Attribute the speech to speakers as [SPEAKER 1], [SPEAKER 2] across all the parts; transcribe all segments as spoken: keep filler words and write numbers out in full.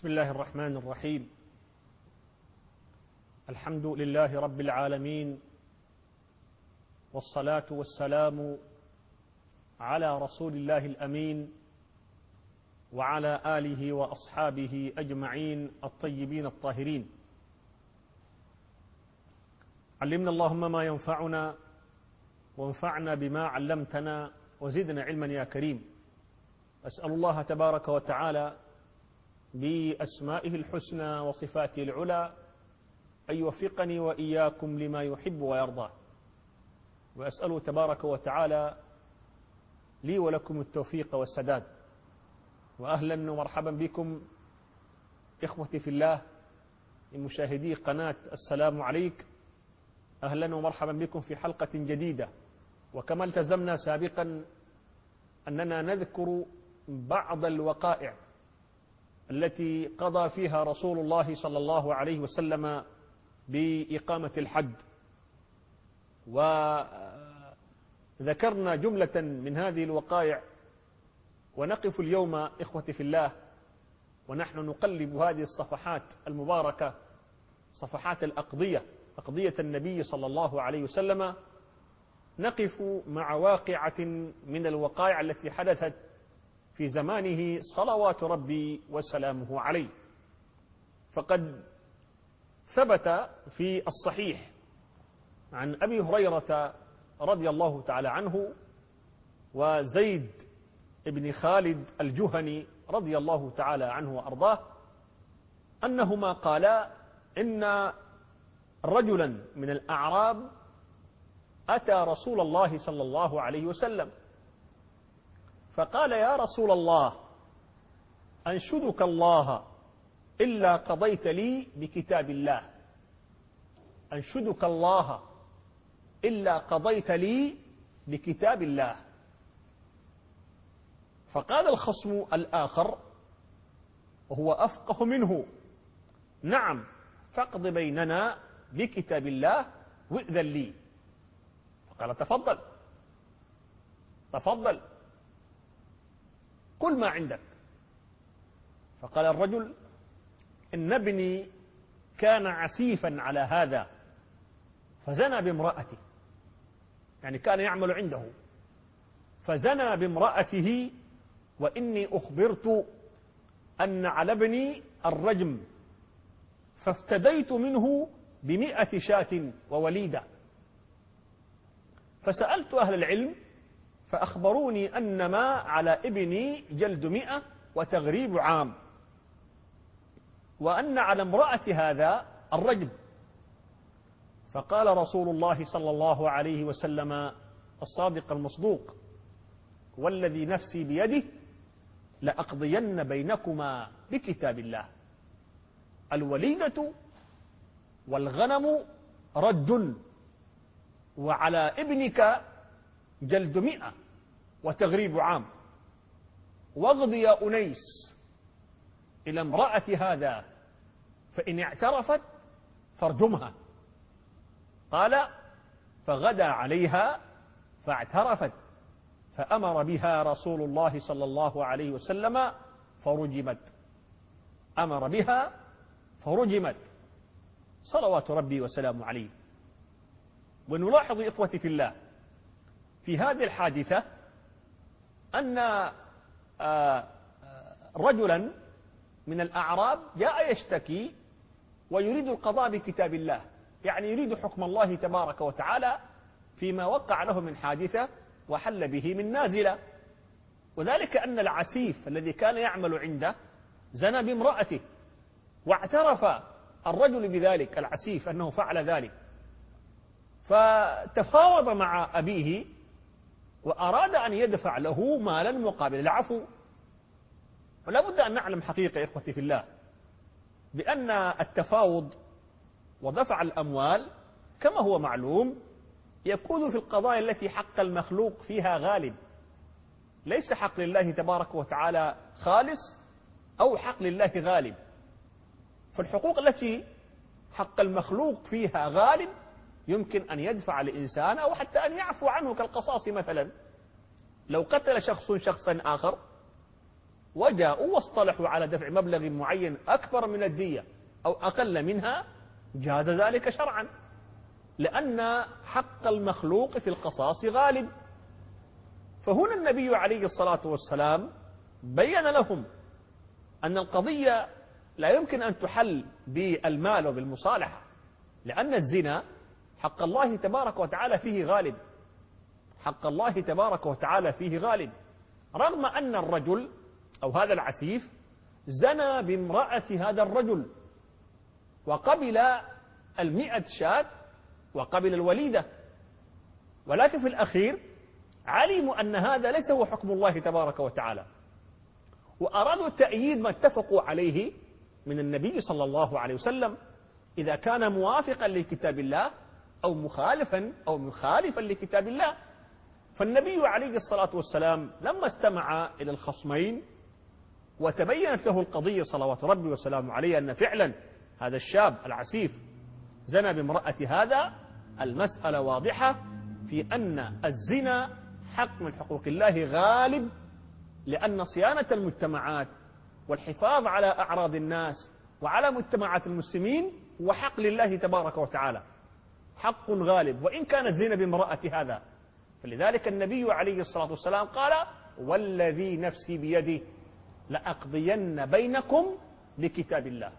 [SPEAKER 1] بسم الله الرحمن الرحيم. الحمد لله رب العالمين، والصلاة والسلام على رسول الله الأمين وعلى آله وأصحابه أجمعين الطيبين الطاهرين. علمنا اللهم ما ينفعنا وانفعنا بما علمتنا وزدنا علما يا كريم. أسأل الله تبارك وتعالى بأسمائه الحسنى وصفاته العلى أن يوفقني وإياكم لما يحب ويرضى، وأسأله تبارك وتعالى لي ولكم التوفيق والسداد. وأهلا ومرحبا بكم إخوتي في الله من مشاهدي قناة السلام عليك. أهلا ومرحبا بكم في حلقة جديدة، وكما التزمنا سابقا أننا نذكر بعض الوقائع التي قضى فيها رسول الله صلى الله عليه وسلم بإقامة الحد، وذكرنا جملة من هذه الوقائع. ونقف اليوم إخوتي في الله ونحن نقلب هذه الصفحات المباركة، صفحات الأقضية، أقضية النبي صلى الله عليه وسلم، نقف مع واقعة من الوقائع التي حدثت في زمانه صلوات ربي وسلامه عليه. فقد ثبت في الصحيح عن أبي هريرة رضي الله تعالى عنه وزيد بن خالد الجهني رضي الله تعالى عنه وأرضاه أنهما قالا إن رجلا من الأعراب أتى رسول الله صلى الله عليه وسلم فقال: يا رسول الله، أنشدك الله إلا قضيت لي بكتاب الله، أنشدك الله إلا قضيت لي بكتاب الله. فقال الخصم الآخر وهو أفقه منه: نعم، فاقض بيننا بكتاب الله وائذن لي. فقال: تفضل تفضل، قل ما عندك. فقال الرجل: إن ابني كان عسيفا على هذا فزنى بامرأته، يعني كان يعمل عنده فزنى بامرأته، وإني أخبرت أن على ابني الرجم، فافتديت منه بمئة شاة ووليدة. فسألت أهل العلم فأخبروني أن ما على ابني جلد مئة وتغريب عام، وأن على امرأة هذا الرجم. فقال رسول الله صلى الله عليه وسلم الصادق المصدوق: والذي نفسي بيده لأقضين بينكما بكتاب الله، الوليدة والغنم رد، وعلى ابنك جلد مئة وتغريب عام، واغض يا أنيس إلى امرأة هذا، فإن اعترفت فارجمها. قال: فغدا عليها فاعترفت، فأمر بها رسول الله صلى الله عليه وسلم فرجمت، أمر بها فرجمت صلوات ربي وسلامه عليه. ونلاحظ إخوتي في الله في هذه الحادثة أن رجلا من الأعراب جاء يشتكي ويريد القضاء بكتاب الله، يعني يريد حكم الله تبارك وتعالى فيما وقع له من حادثة وحل به من نازلة. وذلك أن العسيف الذي كان يعمل عنده زنى بامرأته، واعترف الرجل بذلك العسيف أنه فعل ذلك، فتفاوض مع أبيه وأراد أن يدفع له مالا مقابل العفو. ولا بد أن نعلم حقيقة إخوتي في الله بأن التفاوض ودفع الأموال كما هو معلوم يكون في القضايا التي حق المخلوق فيها غالب، ليس حق لله تبارك وتعالى خالص أو حق لله غالب. فالحقوق التي حق المخلوق فيها غالب يمكن أن يدفع الإنسان أو حتى أن يعفو عنه، كالقصاص مثلا. لو قتل شخص شخصا آخر وجاءوا واصطلحوا على دفع مبلغ معين أكبر من الدية أو أقل منها، جاز ذلك شرعا، لأن حق المخلوق في القصاص غالب. فهنا النبي عليه الصلاة والسلام بين لهم أن القضية لا يمكن أن تحل بالمال وبالمصالحة، لأن الزنا حق الله تبارك وتعالى فيه غالب، حق الله تبارك وتعالى فيه غالب، رغم أن الرجل أو هذا العسيف زنى بامرأة هذا الرجل وقبل المئة شاة وقبل الوليدة، ولكن في الأخير علموا أن هذا ليس هو حكم الله تبارك وتعالى، وأرادوا تأييد ما اتفقوا عليه من النبي صلى الله عليه وسلم إذا كان موافقا لكتاب الله أو مخالفا أو مخالفا لكتاب الله. فالنبي عليه الصلاة والسلام لما استمع إلى الخصمين وتبينت له القضية صلوات ربي وسلامه عليه أن فعلا هذا الشاب العسيف زنى بامرأة هذا، المسألة واضحة في أن الزنا حق من حقوق الله غالب، لأن صيانة المجتمعات والحفاظ على أعراض الناس وعلى مجتمعات المسلمين هو حق لله تبارك وتعالى، حق غالب وإن كان الزنا بامرأة هذا. فلذلك النبي عليه الصلاة والسلام قال: والذي نفسي بيده لأقضين بينكم بكتاب الله،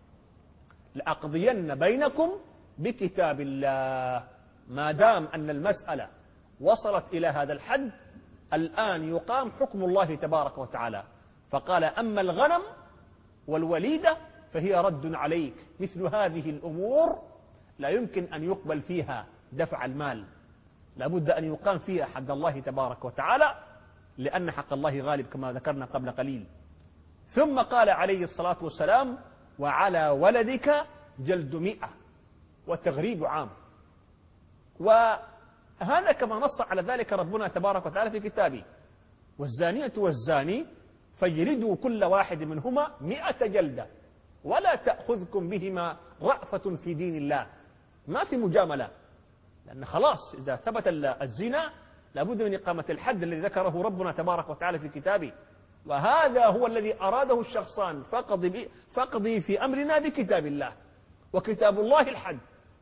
[SPEAKER 1] لأقضين بينكم بكتاب الله. ما دام أن المسألة وصلت إلى هذا الحد الآن يقام حكم الله تبارك وتعالى. فقال: أما الغنم والوليدة فهي رد عليك. مثل هذه الأمور لا يمكن أن يقبل فيها دفع المال، لابد أن يقام فيها حد الله تبارك وتعالى، لأن حق الله غالب كما ذكرنا قبل قليل. ثم قال عليه الصلاة والسلام: وعلى ولدك جلد مئة وتغريب عام. وهذا كما نص على ذلك ربنا تبارك وتعالى في كتابه: والزانية والزاني فاجلدوا كل واحد منهما مئة جلدة ولا تأخذكم بهما رأفة في دين الله. ما في مجاملة، لأن خلاص إذا ثبت الزنا لابد من إقامة الحد الذي ذكره ربنا تبارك وتعالى في كتابه، وهذا هو الذي أراده الشخصان: فقضي, فقضي في أمرنا بكتاب الله، وكتاب الله الحد.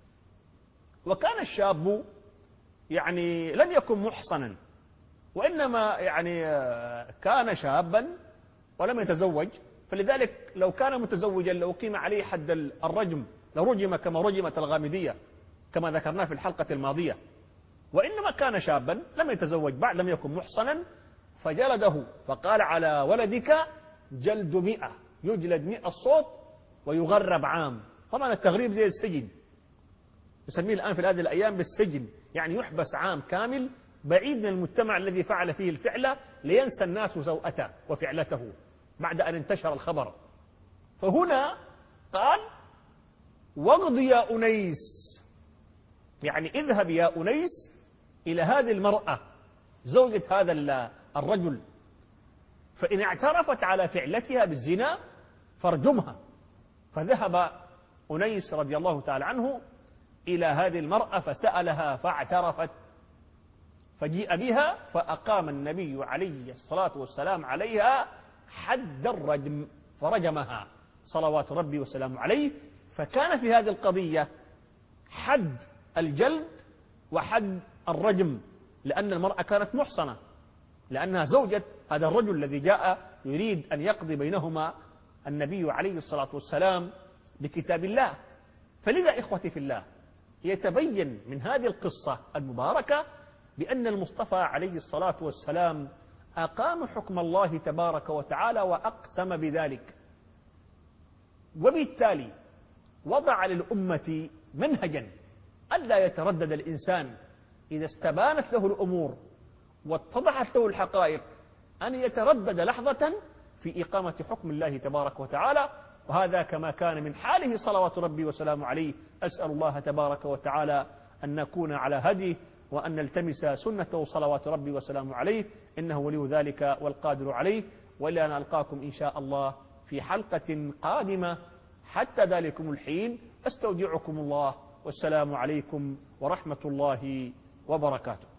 [SPEAKER 1] وكان الشاب يعني لم يكن محصنا، وإنما يعني كان شابا ولم يتزوج، فلذلك لو كان متزوجا لو قيم عليه حد الرجم لرجم كما رجمت الغامدية كما ذكرناه في الحلقة الماضية. وإنما كان شابا لم يتزوج بعد، لم يكن محصنا، فجلده، فقال: على ولدك جلد مئة، يجلد مئة صوت ويغرب عام. طبعا التغريب زي السجن، يسميه الآن في هذه الأيام بالسجن، يعني يحبس عام كامل بعيد من المجتمع الذي فعل فيه الفعلة، لينسى الناس سوءته وفعلته بعد أن انتشر الخبر. فهنا قال: واغض يا أنيس، يعني اذهب يا أنيس إلى هذه المرأة زوجة هذا الرجل، فإن اعترفت على فعلتها بالزنا فارجمها. فذهب أنيس رضي الله تعالى عنه إلى هذه المرأة فسألها فاعترفت، فجيء بها فأقام النبي عليه الصلاة والسلام عليها حد الرجم، فرجمها صلوات ربي وسلامه عليه. فكان في هذه القضية حد الجلد وحد الرجم، لأن المرأة كانت محصنة، لأنها زوجة هذا الرجل الذي جاء يريد أن يقضي بينهما النبي عليه الصلاة والسلام بكتاب الله. فلذا إخوتي في الله يتبين من هذه القصة المباركة بأن المصطفى عليه الصلاة والسلام أقام حكم الله تبارك وتعالى وأقسم بذلك، وبالتالي وضع للأمة منهجا ألا يتردد الإنسان إذا استبانت له الأمور واتضحت له الحقائق أن يتردد لحظة في إقامة حكم الله تبارك وتعالى. وهذا كما كان من حاله صلوات ربي وسلامه عليه. أسأل الله تبارك وتعالى أن نكون على هديه وأن نلتمس سنته صلوات ربي وسلامه عليه، إنه ولي ذلك والقادر عليه. وإلى أن ألقاكم إن شاء الله في حلقة قادمة، حتى ذلكم الحين أستودعكم الله، والسلام عليكم ورحمة الله وبركاته.